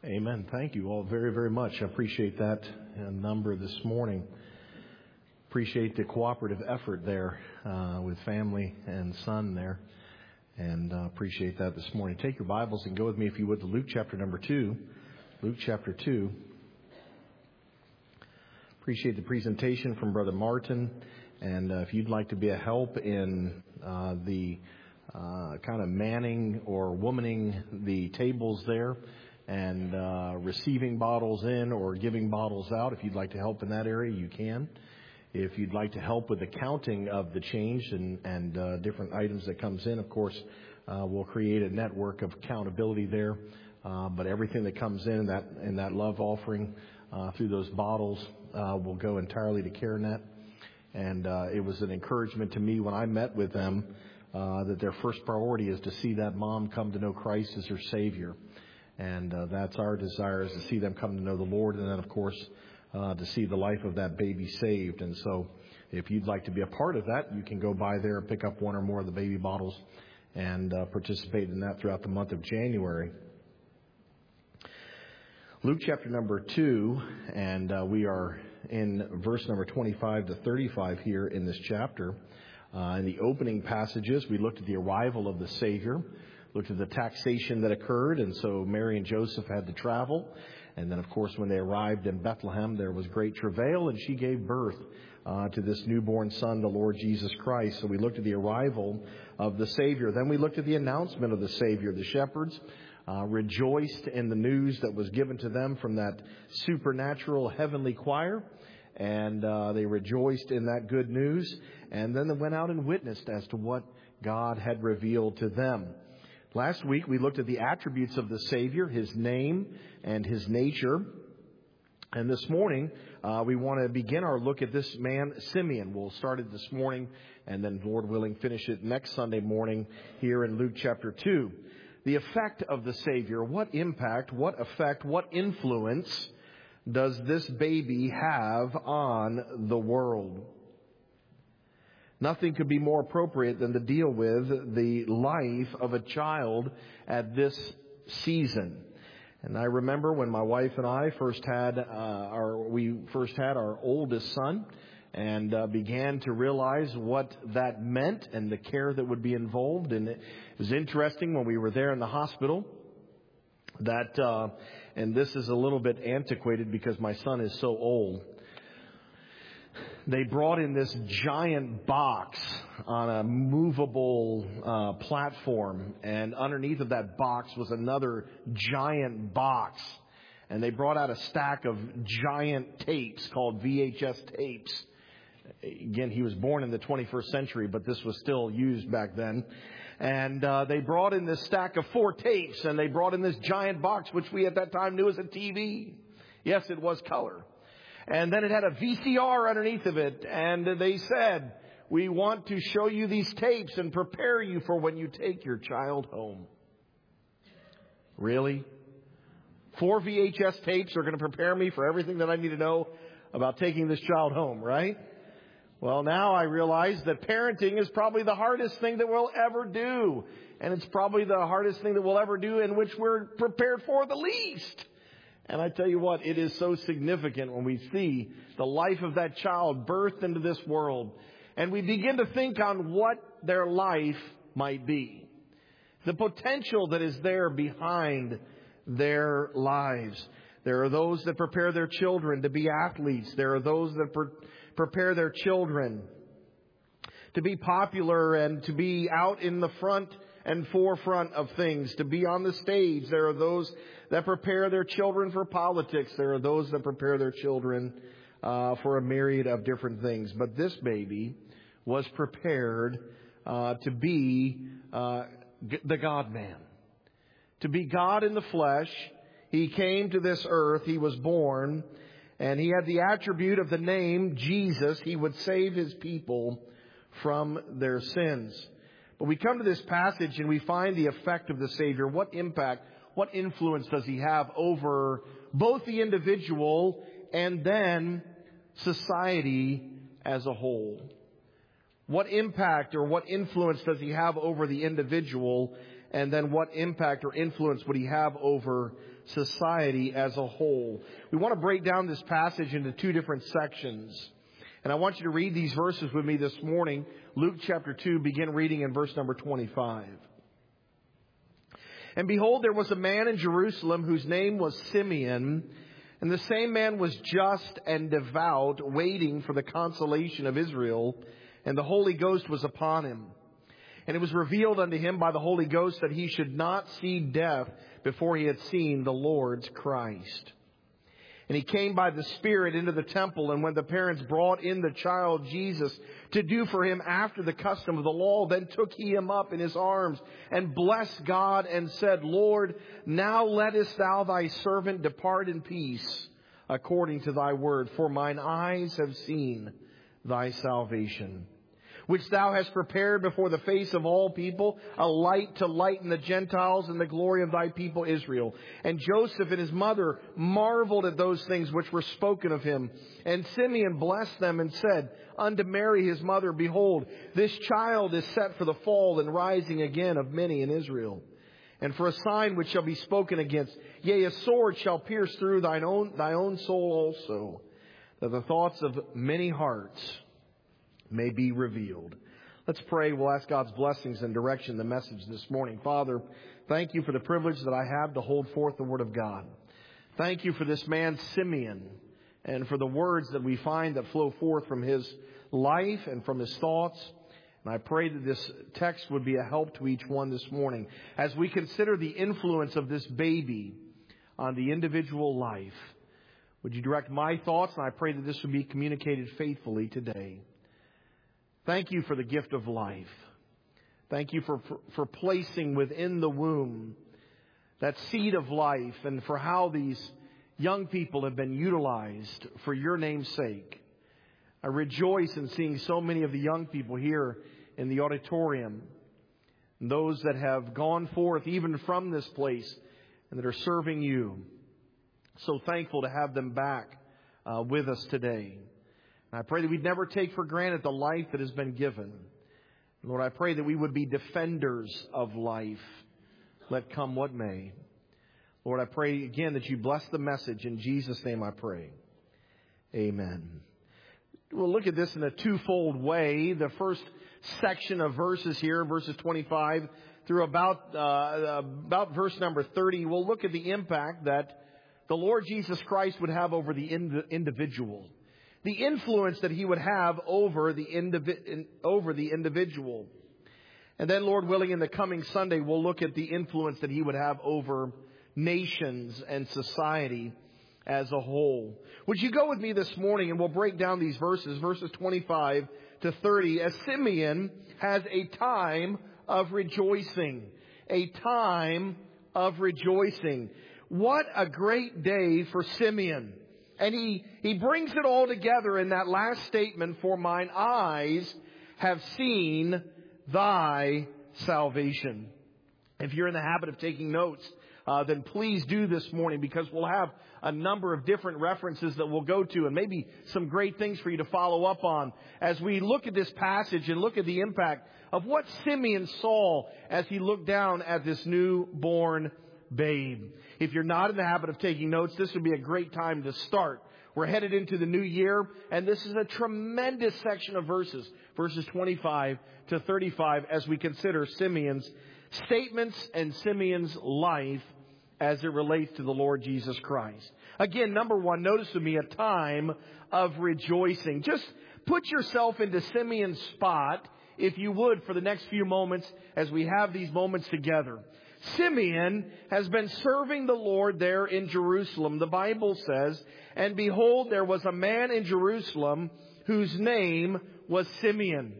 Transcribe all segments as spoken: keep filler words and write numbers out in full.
Amen. Thank you all very, very much. I appreciate that uh, number this morning. Appreciate the cooperative effort there uh, with family and son there. And uh, appreciate that this morning. Take your Bibles and go with me, if you would, to Luke chapter number two. Luke chapter two. Appreciate the presentation from Brother Martin. And uh, if you'd like to be a help in uh, the uh, kind of manning or womaning the tables there, and uh, receiving bottles in or giving bottles out. If you'd like to help in that area, you can. If you'd like to help with the counting of the change and, and uh, different items that comes in, of course, uh, we'll create a network of accountability there. Uh, but everything that comes in, that in that love offering uh, through those bottles uh, will go entirely to CareNet. And uh, it was an encouragement to me when I met with them uh, that their first priority is to see that mom come to know Christ as her Savior. And uh, that's our desire, is to see them come to know the Lord, and then, of course, uh, to see the life of that baby saved. And so if you'd like to be a part of that, you can go by there and pick up one or more of the baby bottles and uh, participate in that throughout the month of January. Luke chapter number two, and uh, we are in verse number twenty-five to thirty-five here in this chapter. Uh, in the opening passages, we looked at the arrival of the Savior. Looked at the taxation that occurred, and so Mary and Joseph had to travel. And then, of course, when they arrived in Bethlehem, there was great travail, and she gave birth uh, to this newborn son, the Lord Jesus Christ. So we looked at the arrival of the Savior. Then we looked at the announcement of the Savior. The shepherds uh, rejoiced in the news that was given to them from that supernatural heavenly choir. And uh, they rejoiced in that good news. And then they went out and witnessed as to what God had revealed to them. Last week, we looked at the attributes of the Savior, His name and His nature. And this morning, uh, we want to begin our look at this man, Simeon. We'll start it this morning, and then, Lord willing, finish it next Sunday morning here in Luke chapter two. The effect of the Savior. What impact, what effect, what influence does this baby have on the world? Nothing could be more appropriate than to deal with the life of a child at this season. And I remember when my wife and I first had uh, our we first had our oldest son, and uh, began to realize what that meant and the care that would be involved. And it was interesting when we were there in the hospital that, uh, and this is a little bit antiquated because my son is so old. They brought in this giant box on a movable uh, platform, and underneath of that box was another giant box. And they brought out a stack of giant tapes called V H S tapes. Again, he was born in the twenty-first century, but this was still used back then. And uh, they brought in this stack of four tapes, and they brought in this giant box, which we at that time knew as a T V. Yes, it was color. And then it had a V C R underneath of it. And they said, we want to show you these tapes and prepare you for when you take your child home. Really? Four V H S tapes are going to prepare me for everything that I need to know about taking this child home, right? Well, now I realize that parenting is probably the hardest thing that we'll ever do. And it's probably the hardest thing that we'll ever do in which we're prepared for the least. And I tell you what, it is so significant when we see the life of that child birthed into this world. And we begin to think on what their life might be. The potential that is there behind their lives. There are those that prepare their children to be athletes. There are those that pre- prepare their children to be popular and to be out in the front and forefront of things, to be on the stage. There are those that prepare their children for politics. There are those that prepare their children uh, for a myriad of different things. But this baby was prepared uh, to be uh, the God-man, to be God in the flesh. He came to this earth. He was born, and he had the attribute of the name Jesus. He would save his people from their sins. But we come to this passage and we find the effect of the Savior. What impact, what influence does he have over both the individual and then society as a whole? What impact or what influence does he have over the individual, and then what impact or influence would he have over society as a whole. We want to break down this passage into two different sections. And I want you to read these verses with me this morning. Luke chapter two, begin reading in verse number twenty-five. And behold, there was a man in Jerusalem whose name was Simeon, and the same man was just and devout, waiting for the consolation of Israel, and the Holy Ghost was upon him. And it was revealed unto him by the Holy Ghost that he should not see death before he had seen the Lord's Christ. And he came by the Spirit into the temple, and when the parents brought in the child Jesus to do for him after the custom of the law, then took he him up in his arms and blessed God and said, Lord, now lettest thou thy servant depart in peace according to thy word, for mine eyes have seen thy salvation, which thou hast prepared before the face of all people, a light to lighten the Gentiles and the glory of thy people Israel. And Joseph and his mother marveled at those things which were spoken of him. And Simeon blessed them and said unto Mary his mother, Behold, this child is set for the fall and rising again of many in Israel, and for a sign which shall be spoken against. Yea, a sword shall pierce through thine own, thy own soul also, that the thoughts of many hearts may be revealed. Let's pray. We'll ask God's blessings and direction in the message this morning. Father, thank you for the privilege that I have to hold forth the Word of God. Thank you for this man Simeon, and for the words that we find that flow forth from his life and from his thoughts. And I pray that this text would be a help to each one this morning as we consider the influence of this baby on the individual life. Would you direct my thoughts? And I pray that this would be communicated faithfully today. Thank you for the gift of life. Thank you for, for, for placing within the womb that seed of life, and for how these young people have been utilized for your name's sake. I rejoice in seeing so many of the young people here in the auditorium, and those that have gone forth even from this place and that are serving you. So thankful to have them back uh, with us today. I pray that we'd never take for granted the life that has been given. Lord, I pray that we would be defenders of life, let come what may. Lord, I pray again that you bless the message. In Jesus' name I pray. Amen. We'll look at this in a twofold way. The first section of verses here, verses twenty-five through about, uh, about verse number thirty, we'll look at the impact that the Lord Jesus Christ would have over the ind- individual. The influence that he would have over the indivi- over the individual. And then, Lord willing, in the coming Sunday, we'll look at the influence that he would have over nations and society as a whole. Would you go with me this morning, and we'll break down these verses, verses twenty-five to thirty, as Simeon has a time of rejoicing. A time of rejoicing. What a great day for Simeon. And he, he brings it all together in that last statement, for mine eyes have seen thy salvation. If you're in the habit of taking notes, uh, then please do this morning, because we'll have a number of different references that we'll go to, and maybe some great things for you to follow up on as we look at this passage and look at the impact of what Simeon saw as he looked down at this newborn babe. If you're not in the habit of taking notes, this would be a great time to start. We're headed into the new year, and this is a tremendous section of verses, verses twenty-five to thirty-five, as we consider Simeon's statements and Simeon's life as it relates to the Lord Jesus Christ. Again, number one, notice with me a time of rejoicing. Just put yourself into Simeon's spot, if you would, for the next few moments as we have these moments together. Simeon has been serving the Lord there in Jerusalem. The Bible says, and behold, there was a man in Jerusalem whose name was Simeon.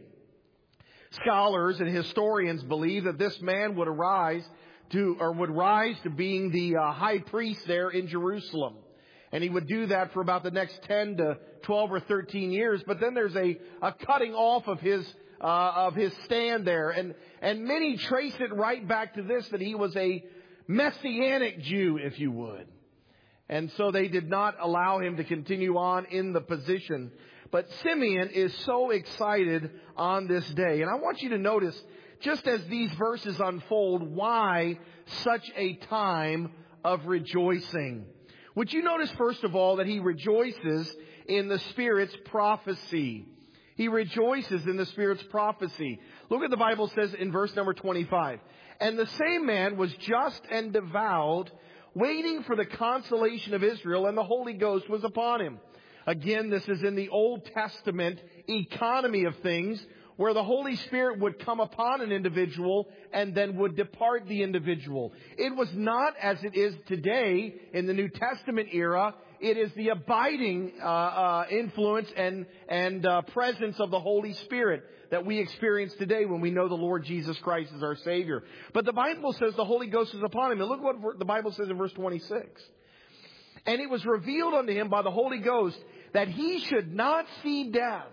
Scholars and historians believe that this man would arise to, or would rise to being the uh, high priest there in Jerusalem. And he would do that for about the next ten to twelve or thirteen years. But then there's a, a cutting off of his Uh, of his stand there. And, and many trace it right back to this, that he was a Messianic Jew, if you would. And so they did not allow him to continue on in the position. But Simeon is so excited on this day. And I want you to notice, just as these verses unfold, why such a time of rejoicing. Would you notice, first of all, that he rejoices in the Spirit's prophecy? He rejoices in the Spirit's prophecy. Look what the Bible says in verse number twenty-five. And the same man was just and devout, waiting for the consolation of Israel, and the Holy Ghost was upon him. Again, this is in the Old Testament economy of things, where the Holy Spirit would come upon an individual and then would depart the individual. It was not as it is today in the New Testament era. It is the abiding uh, uh, influence and, and uh, presence of the Holy Spirit that we experience today when we know the Lord Jesus Christ is our Savior. But the Bible says the Holy Ghost is upon him. And look what the Bible says in verse twenty-six. And it was revealed unto him by the Holy Ghost that he should not see death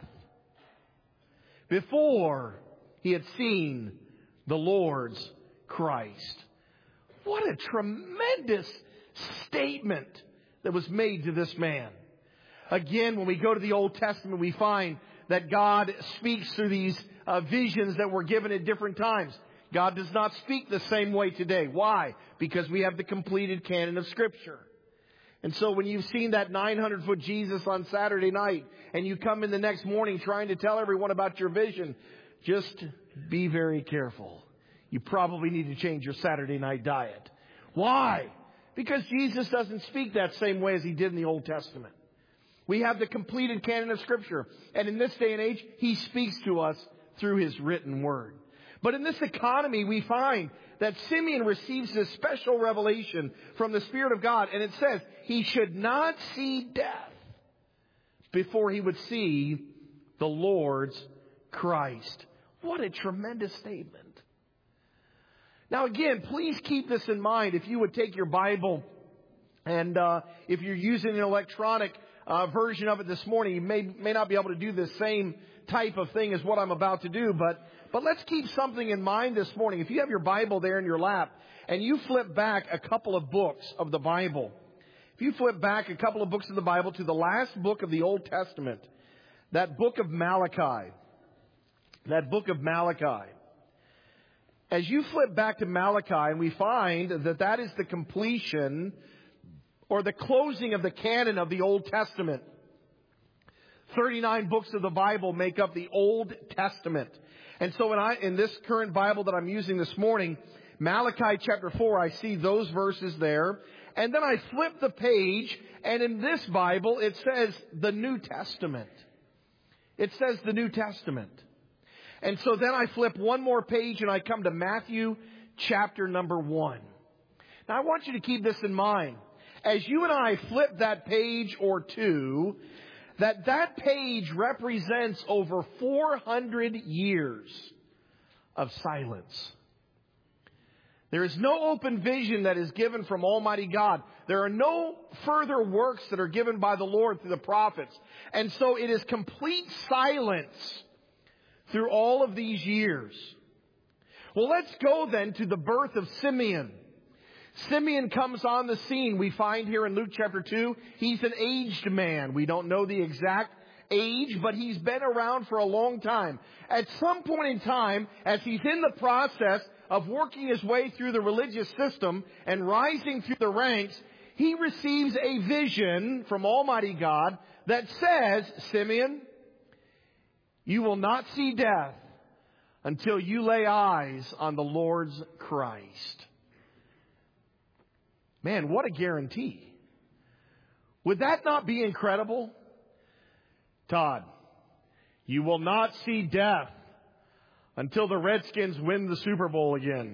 before he had seen the Lord's Christ. What a tremendous statement that was made to this man. Again, when we go to the Old Testament, we find that God speaks through these uh, visions that were given at different times. God does not speak the same way today. Why? Because we have the completed canon of Scripture. And so when you've seen that nine hundred foot Jesus on Saturday night and you come in the next morning trying to tell everyone about your vision, just be very careful. You probably need to change your Saturday night diet. Why? Because Jesus doesn't speak that same way as he did in the Old Testament. We have the completed canon of Scripture. And in this day and age, he speaks to us through his written word. But in this economy, we find that Simeon receives this special revelation from the Spirit of God. And it says he should not see death before he would see the Lord's Christ. What a tremendous statement. Now again, please keep this in mind. If you would take your Bible and uh, if you're using an electronic uh, version of it this morning, you may, may not be able to do the same type of thing as what I'm about to do, but But let's keep something in mind this morning. If you have your Bible there in your lap and you flip back a couple of books of the Bible, if you flip back a couple of books of the Bible to the last book of the Old Testament, that book of Malachi, that book of Malachi, as you flip back to Malachi, and we find that that is the completion or the closing of the canon of the Old Testament. thirty-nine books of the Bible make up the Old Testament. And so when I, in this current Bible that I'm using this morning, Malachi chapter four, I see those verses there. And then I flip the page, and in this Bible, it says the New Testament. It says the New Testament. And so then I flip one more page, and I come to Matthew chapter number one. Now I want you to keep this in mind. As you and I flip that page or two, that that page represents over four hundred years of silence. There is no open vision that is given from Almighty God. There are no further works that are given by the Lord through the prophets. And so it is complete silence through all of these years. Well, let's go then to the birth of Simeon. Simeon comes on the scene. We find here in Luke chapter two, he's an aged man. We don't know the exact age, but he's been around for a long time. At some point in time, as he's in the process of working his way through the religious system and rising through the ranks, he receives a vision from Almighty God that says, Simeon, you will not see death until you lay eyes on the Lord's Christ. Man, what a guarantee. Would that not be incredible? Todd, you will not see death until the Redskins win the Super Bowl again.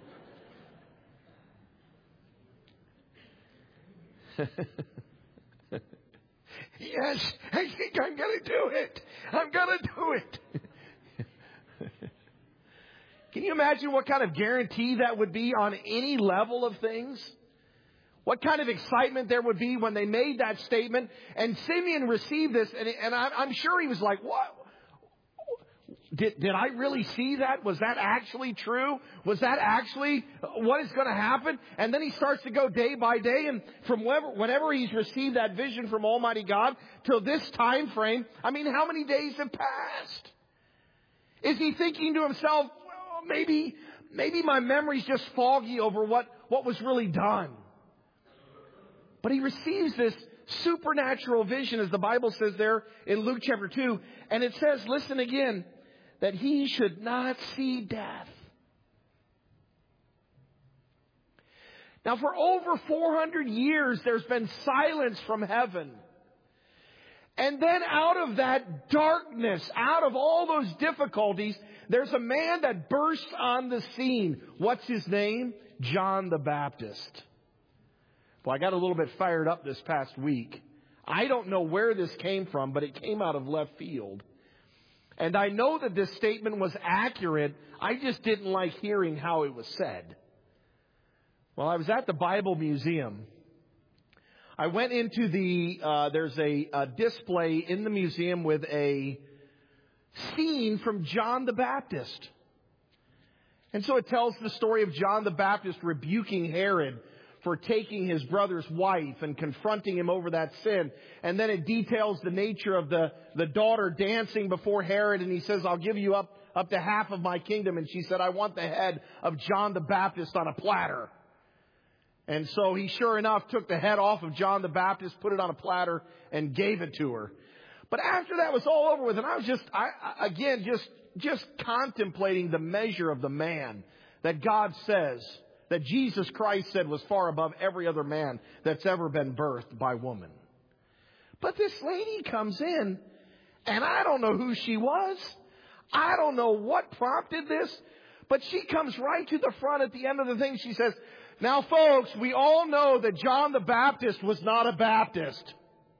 Yes, I think I'm going to do it. I'm going to do it. Can you imagine what kind of guarantee that would be on any level of things? What kind of excitement there would be when they made that statement. And Simeon received this, and, and I, I'm sure he was like, what? Did, did I really see that? Was that actually true? Was that actually what is going to happen? And then he starts to go day by day. And from whenever, whenever he's received that vision from Almighty God till this time frame, I mean, how many days have passed? Is he thinking to himself, well, maybe, maybe my memory's just foggy over what, what was really done? But he receives this supernatural vision, as the Bible says there in Luke chapter two. And it says, listen again, that he should not see death. Now, for over four hundred years, there's been silence from heaven. And then out of that darkness, out of all those difficulties, there's a man that bursts on the scene. What's his name? John the Baptist. Well, I got a little bit fired up this past week. I don't know where this came from, but it came out of left field. And I know that this statement was accurate. I just didn't like hearing how it was said. Well, I was at the Bible Museum. I went into the, uh, there's a, a display in the museum with a scene from John the Baptist. And so it tells the story of John the Baptist rebuking Herod for taking his brother's wife and confronting him over that sin. And then it details the nature of the, the daughter dancing before Herod. And he says, I'll give you up, up to half of my kingdom. And she said, I want the head of John the Baptist on a platter. And so he sure enough took the head off of John the Baptist, put it on a platter, and gave it to her. But after that was all over with, and I was just, I, again, just, just contemplating the measure of the man that God says, that Jesus Christ said was far above every other man that's ever been birthed by woman. But this lady comes in, and I don't know who she was. I don't know what prompted this, but she comes right to the front at the end of the thing. She says, now, folks, we all know that John the Baptist was not a Baptist.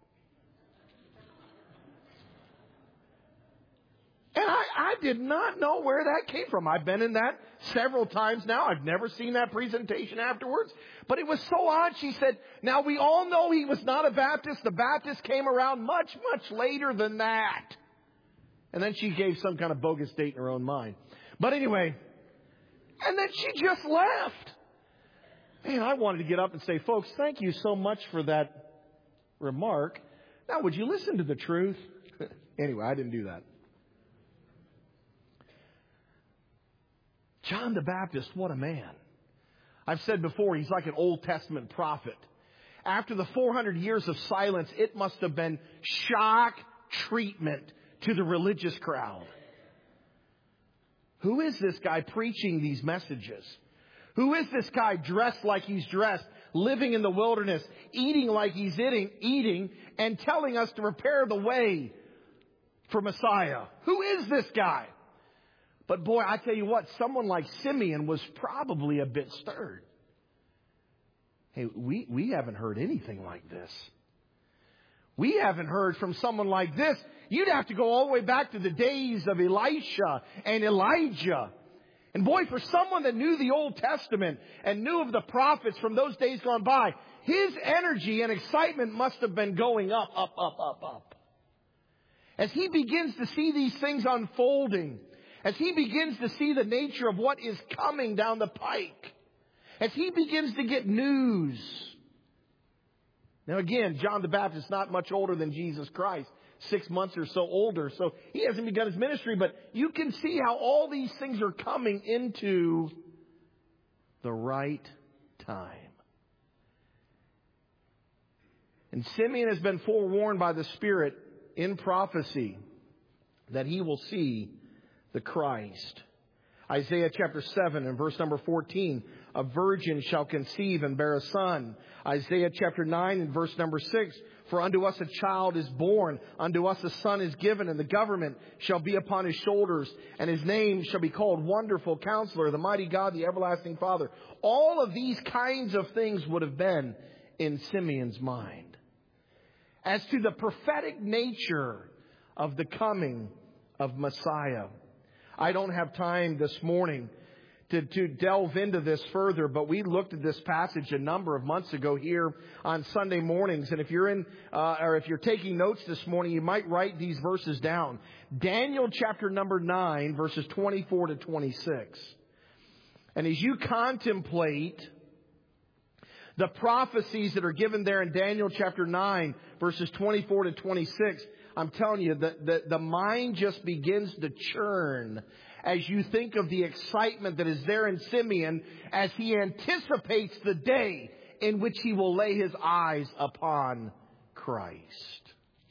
And I, I did not know where that came from. I've been in that several times now. I've never seen that presentation afterwards. But it was so odd. She said, now we all know he was not a Baptist. The Baptist came around much, much later than that. And then she gave some kind of bogus date in her own mind. But anyway, and then she just left. Man, I wanted to get up and say, folks, thank you so much for that remark. Now, would you listen to the truth? Anyway, I didn't do that. John the Baptist, what a man. I've said before, he's like an Old Testament prophet. After the four hundred years of silence, it must have been shock treatment to the religious crowd. Who is this guy preaching these messages? Who is this guy dressed like he's dressed, living in the wilderness, eating like he's eating, eating, and telling us to prepare the way for Messiah? Who is this guy? But boy, I tell you what, someone like Simeon was probably a bit stirred. Hey, we, we haven't heard anything like this. We haven't heard from someone like this. You'd have to go all the way back to the days of Elisha and Elijah. And boy, for someone that knew the Old Testament and knew of the prophets from those days gone by, his energy and excitement must have been going up, up, up, up, up. As he begins to see these things unfolding, as he begins to see the nature of what is coming down the pike, as he begins to get news. Now again, John the Baptist not much older than Jesus Christ. Six months or so older. So he hasn't begun his ministry, but you can see how all these things are coming into the right time. And Simeon has been forewarned by the Spirit in prophecy that he will see the Christ. Isaiah chapter seven and verse number fourteen, a virgin shall conceive and bear a son. Isaiah chapter nine and verse number six, for unto us a child is born, unto us a son is given, and the government shall be upon his shoulders, and his name shall be called Wonderful Counselor, the Mighty God, the Everlasting Father. All of these kinds of things would have been in Simeon's mind. As to the prophetic nature of the coming of Messiah. I don't have time this morning to, to delve into this further, but we looked at this passage a number of months ago here on Sunday mornings. And if you're in, uh, or if you're taking notes this morning, you might write these verses down. Daniel chapter number nine, verses twenty-four to twenty-six. And as you contemplate the prophecies that are given there in Daniel chapter nine, verses twenty-four to twenty-six, I'm telling you, the, the, the mind just begins to churn as you think of the excitement that is there in Simeon as he anticipates the day in which he will lay his eyes upon Christ.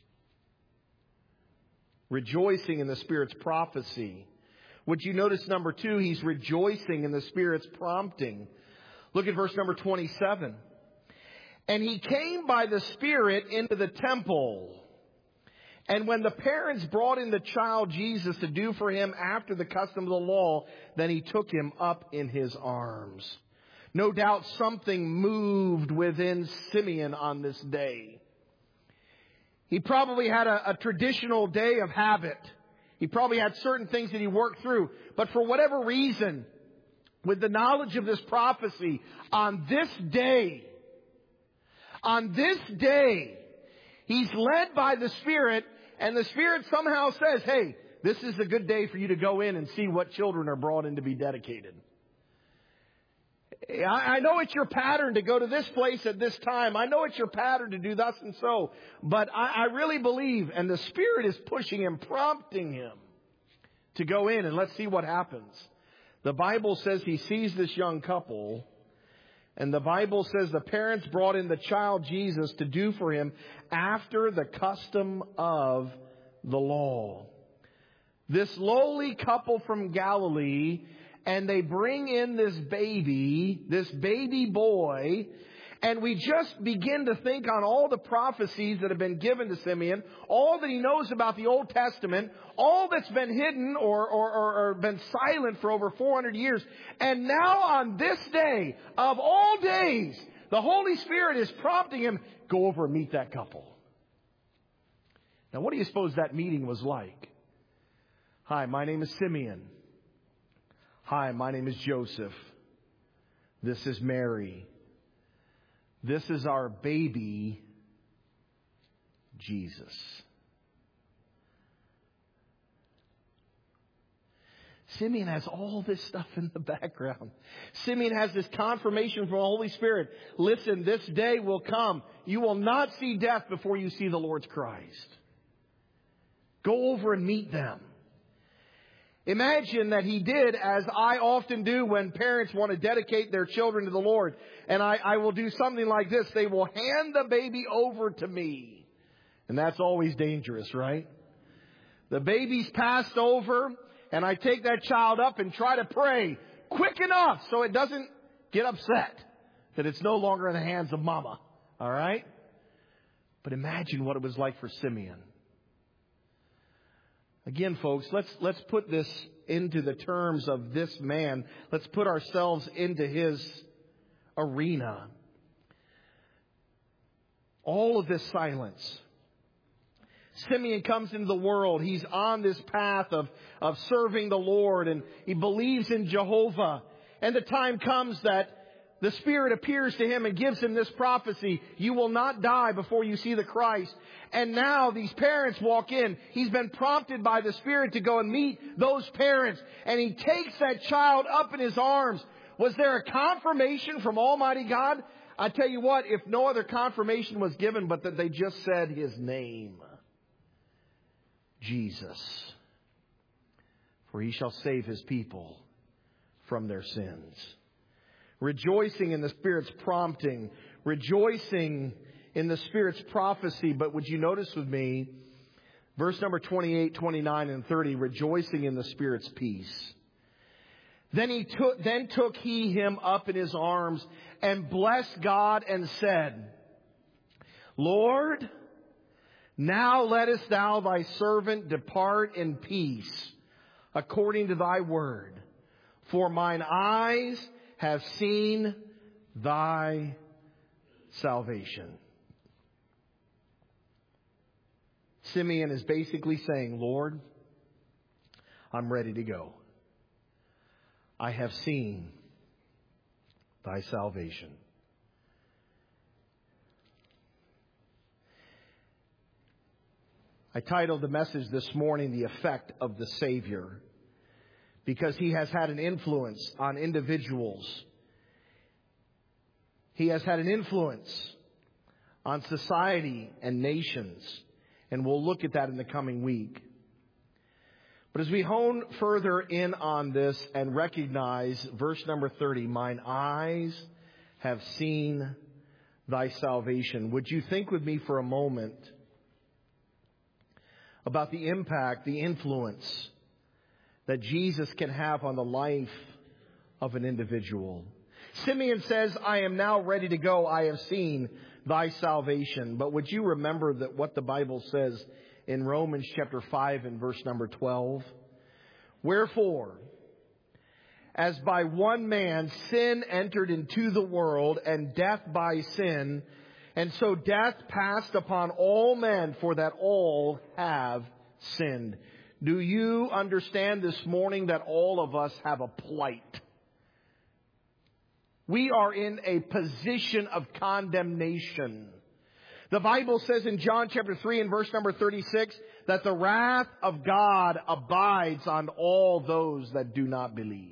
Rejoicing in the Spirit's prophecy. Would you notice number two, he's rejoicing in the Spirit's prompting. Look at verse number twenty-seven. And he came by the Spirit into the temple. And when the parents brought in the child Jesus to do for him after the custom of the law, then he took him up in his arms. No doubt something moved within Simeon on this day. He probably had a, a traditional day of habit. He probably had certain things that he worked through. But for whatever reason, with the knowledge of this prophecy, on this day, on this day, he's led by the Spirit, and the Spirit somehow says, hey, this is a good day for you to go in and see what children are brought in to be dedicated. I know it's your pattern to go to this place at this time. I know it's your pattern to do thus and so. But I, I really believe, and the Spirit is pushing him, prompting him to go in, and let's see what happens. The Bible says he sees this young couple, and the Bible says the parents brought in the child Jesus to do for him after the custom of the law. This lowly couple from Galilee, and they bring in this baby, this baby boy, and we just begin to think on all the prophecies that have been given to Simeon, all that he knows about the Old Testament, all that's been hidden or, or, or, or been silent for over four hundred years. And now on this day, of all days, the Holy Spirit is prompting him, go over and meet that couple. Now, what do you suppose that meeting was like? Hi, my name is Simeon. Hi, my name is Joseph. This is Mary. This is our baby, Jesus. Simeon has all this stuff in the background. Simeon has this confirmation from the Holy Spirit. Listen, this day will come. You will not see death before you see the Lord's Christ. Go over and meet them. Imagine that he did as I often do when parents want to dedicate their children to the Lord. And I, I will do something like this. They will hand the baby over to me. And that's always dangerous, right? The baby's passed over, and I take that child up and try to pray quick enough so it doesn't get upset that it's no longer in the hands of mama. All right? But imagine what it was like for Simeon. Again, folks, let's let's put this into the terms of this man. Let's put ourselves into his arena. All of this silence. Simeon comes into the world. He's on this path of, of serving the Lord, and he believes in Jehovah. And the time comes that the Spirit appears to him and gives him this prophecy. You will not die before you see the Christ. And now these parents walk in. He's been prompted by the Spirit to go and meet those parents. And he takes that child up in his arms. Was there a confirmation from Almighty God? I tell you what, if no other confirmation was given, but that they just said his name. Jesus. For he shall save his people from their sins. Rejoicing in the Spirit's prompting. Rejoicing in the Spirit's prophecy. But would you notice with me, verse number twenty-eight, twenty-nine, and thirty, rejoicing in the Spirit's peace. Then he took, then took he him up in his arms and blessed God and said, Lord, now lettest thou thy servant depart in peace, according to thy word. For mine eyes have seen thy salvation. Simeon is basically saying, Lord, I'm ready to go. I have seen thy salvation. I titled the message this morning, The Effect of the Savior, because he has had an influence on individuals. He has had an influence on society and nations. And we'll look at that in the coming week. But as we hone further in on this and recognize verse number thirty, mine eyes have seen thy salvation. Would you think with me for a moment about the impact, the influence that Jesus can have on the life of an individual? Simeon says, I am now ready to go. I have seen thy salvation. But would you remember that what the Bible says in Romans chapter five and verse number twelve? Wherefore, as by one man sin entered into the world, and death by sin, and so death passed upon all men, for that all have sinned. Do you understand this morning that all of us have a plight? We are in a position of condemnation. The Bible says in John chapter three and verse number thirty-six that the wrath of God abides on all those that do not believe.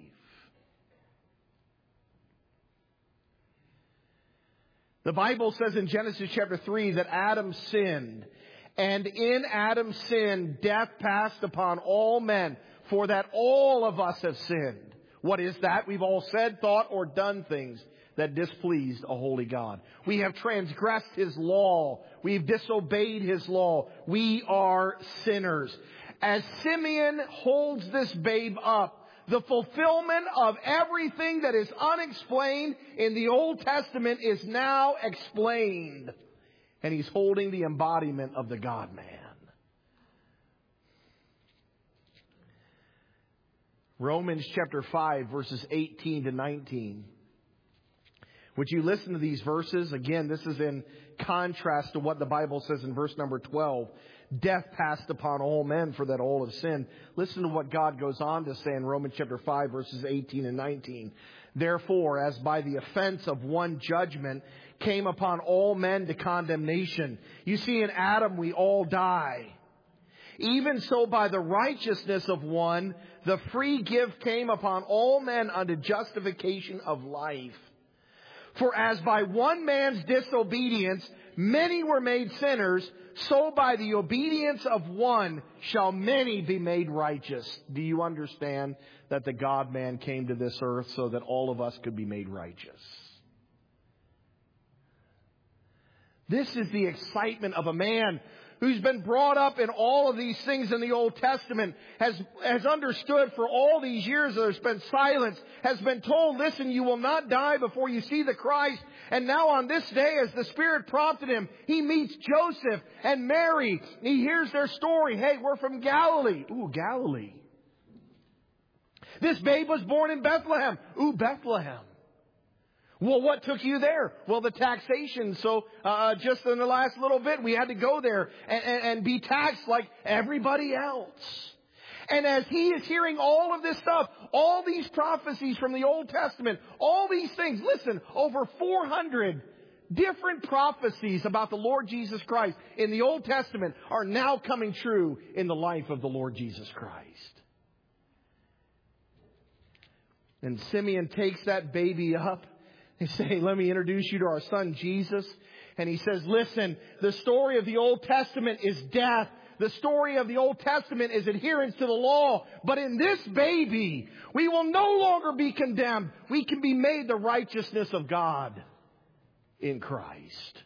The Bible says in Genesis chapter three that Adam sinned, and in Adam's sin death passed upon all men, for that all of us have sinned. What is that? We've all said, thought, or done things that displeased a holy God. We have transgressed His law. We've disobeyed His law. We are sinners. As Simeon holds this babe up, the fulfillment of everything that is unexplained in the Old Testament is now explained. And he's holding the embodiment of the God-man. Romans chapter five, verses eighteen to nineteen. Would you listen to these verses? Again, this is in contrast to what the Bible says in verse number twelve. Death passed upon all men, for that all have sinned. Listen to what God goes on to say in Romans chapter five, verses eighteen and nineteen. Therefore, as by the offense of one judgment came upon all men to condemnation. You see, in Adam we all die. Even so, by the righteousness of one, the free gift came upon all men unto justification of life. For as by one man's disobedience many were made sinners, so by the obedience of one shall many be made righteous. Do you understand that the God-man came to this earth so that all of us could be made righteous? This is the excitement of a man who's been brought up in all of these things in the Old Testament, has, has understood for all these years there's been silence, has been told, listen, you will not die before you see the Christ. And now on this day, as the Spirit prompted him, he meets Joseph and Mary. He hears their story. Hey, we're from Galilee. Ooh, Galilee. This babe was born in Bethlehem. Ooh, Bethlehem. Well, what took you there? Well, the taxation. So uh, just in the last little bit, we had to go there and, and, and be taxed like everybody else. And as he is hearing all of this stuff, all these prophecies from the Old Testament, all these things, listen, over four hundred different prophecies about the Lord Jesus Christ in the Old Testament are now coming true in the life of the Lord Jesus Christ. And Simeon takes that baby up. They say, let me introduce you to our son Jesus. And he says, listen, the story of the Old Testament is death. The story of the Old Testament is adherence to the law. But in this baby, we will no longer be condemned. We can be made the righteousness of God in Christ.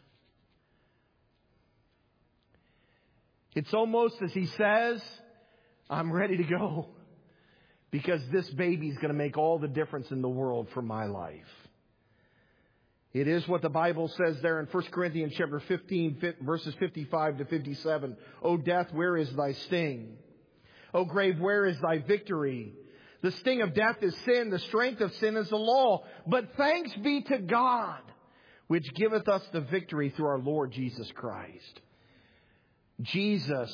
It's almost as he says, I'm ready to go. Because this baby is going to make all the difference in the world for my life. It is what the Bible says there in First Corinthians chapter fifteen, verses fifty-five to fifty-seven. O death, where is thy sting? O grave, where is thy victory? The sting of death is sin. The strength of sin is the law. But thanks be to God, which giveth us the victory through our Lord Jesus Christ. Jesus,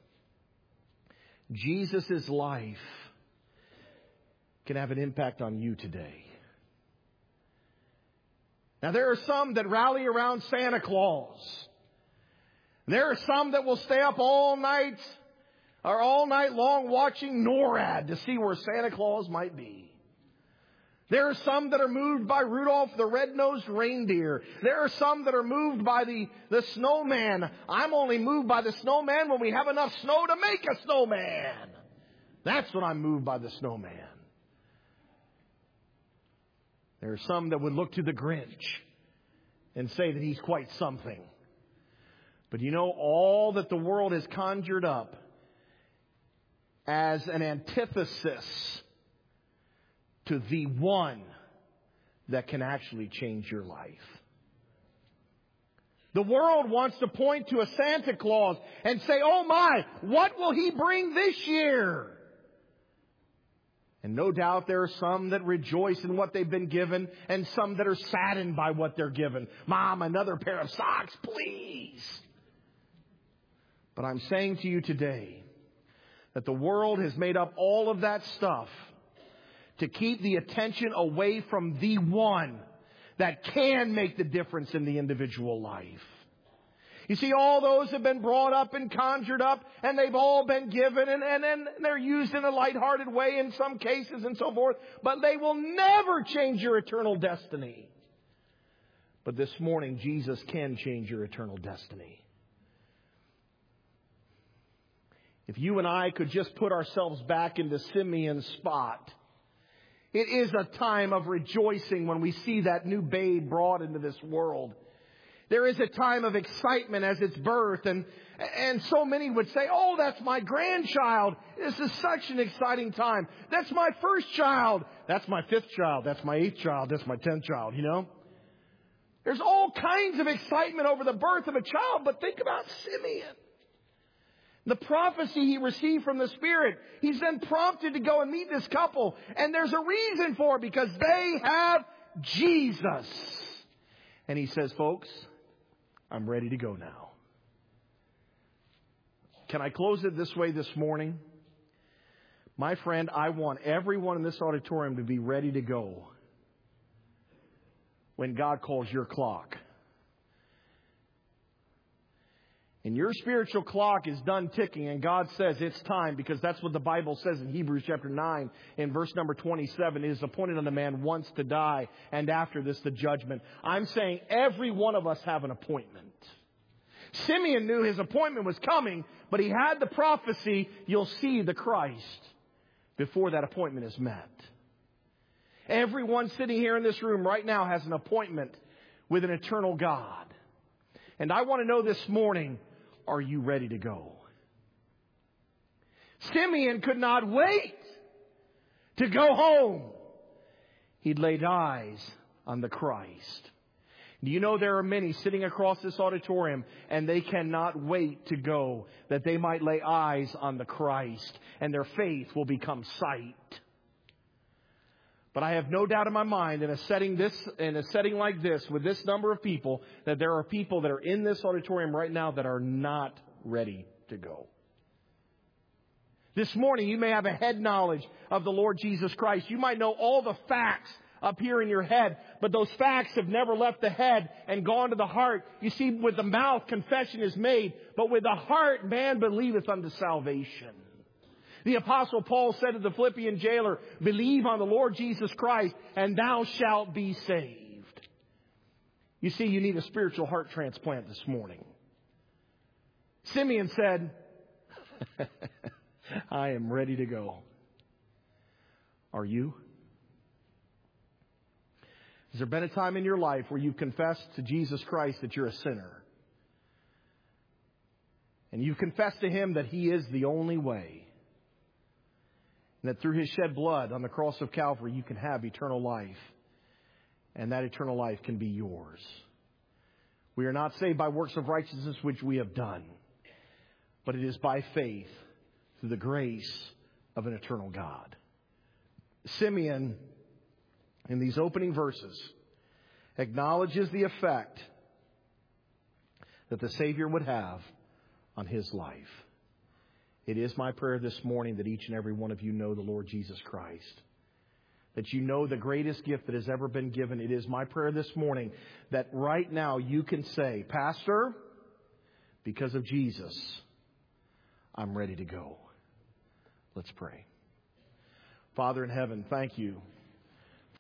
Jesus' life can have an impact on you today. Now, there are some that rally around Santa Claus. There are some that will stay up all night or all night long watching NORAD to see where Santa Claus might be. There are some that are moved by Rudolph the Red-Nosed Reindeer. There are some that are moved by the, the snowman. I'm only moved by the snowman when we have enough snow to make a snowman. That's when I'm moved by the snowman. There are some that would look to the Grinch and say that he's quite something. But you know, all that the world has conjured up as an antithesis to the one that can actually change your life. The world wants to point to a Santa Claus and say, oh my, what will he bring this year? And no doubt there are some that rejoice in what they've been given and some that are saddened by what they're given. Mom, another pair of socks, please. But I'm saying to you today that the world has made up all of that stuff to keep the attention away from the one that can make the difference in the individual life. You see, all those have been brought up and conjured up, and they've all been given, and, and, and they're used in a lighthearted way in some cases and so forth, but they will never change your eternal destiny. But this morning, Jesus can change your eternal destiny. If you and I could just put ourselves back into Simeon's spot, it is a time of rejoicing when we see that new babe brought into this world. There is a time of excitement as it's birth, and and so many would say, oh, that's my grandchild. This is such an exciting time. That's my first child. That's my fifth child. That's my eighth child. That's my tenth child, you know. There's all kinds of excitement over the birth of a child, but think about Simeon. The prophecy he received from the Spirit. He's then prompted to go and meet this couple. And there's a reason for it, because they have Jesus. And he says, folks, I'm ready to go now. Can I close it this way this morning? My friend, I want everyone in this auditorium to be ready to go when God calls your clock. And your spiritual clock is done ticking, and God says it's time, because that's what the Bible says in Hebrews chapter nine in verse number twenty-seven. It is appointed unto man once to die, and after this the judgment. I'm saying every one of us have an appointment. Simeon knew his appointment was coming, but he had the prophecy, you'll see the Christ before that appointment is met. Everyone sitting here in this room right now has an appointment with an eternal God. And I want to know this morning, are you ready to go? Simeon could not wait to go home. He'd laid eyes on the Christ. Do you know there are many sitting across this auditorium, and they cannot wait to go, that they might lay eyes on the Christ, and their faith will become sight. But I have no doubt in my mind, in a setting this, in a setting like this, with this number of people, that there are people that are in this auditorium right now that are not ready to go. This morning, you may have a head knowledge of the Lord Jesus Christ. You might know all the facts up here in your head, but those facts have never left the head and gone to the heart. You see, with the mouth, confession is made, but with the heart, man believeth unto salvation. The Apostle Paul said to the Philippian jailer, believe on the Lord Jesus Christ, and thou shalt be saved. You see, you need a spiritual heart transplant this morning. Simeon said, I am ready to go. Are you? Has there been a time in your life where you've confessed to Jesus Christ that you're a sinner? And you've confessed to Him that He is the only way. And that through His shed blood on the cross of Calvary, you can have eternal life. And that eternal life can be yours. We are not saved by works of righteousness which we have done. But it is by faith through the grace of an eternal God. Simeon, in these opening verses, acknowledges the effect that the Savior would have on his life. It is my prayer this morning that each and every one of you know the Lord Jesus Christ. That you know the greatest gift that has ever been given. It is my prayer this morning that right now you can say, Pastor, because of Jesus, I'm ready to go. Let's pray. Father in heaven, thank you